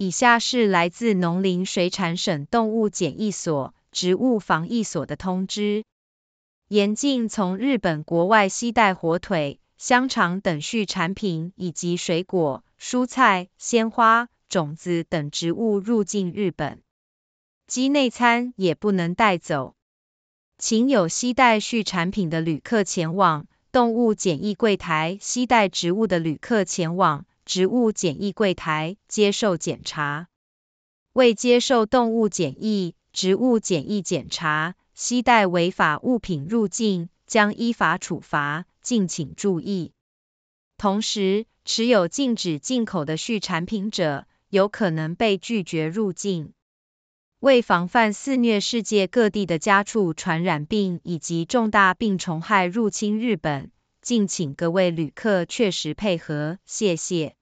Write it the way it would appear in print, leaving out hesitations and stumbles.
以下是来自农林水产省动物检疫所、植物防疫所的通知：严禁从日本国外携带火腿、香肠等畜产品以及水果、蔬菜、鲜花、种子等植物入境日本。机内餐也不能带走。请有携带畜产品的旅客前往动物检疫柜台，携带植物的旅客前往植物检疫柜台接受检查。未接受动物检疫、植物检疫检查，携带违法物品入境，将依法处罚，敬请注意。同时，持有禁止进口的畜产品者，有可能被拒绝入境。为防范肆虐世界各地的家畜传染病以及重大病虫害入侵日本，敬请各位旅客确实配合，谢谢。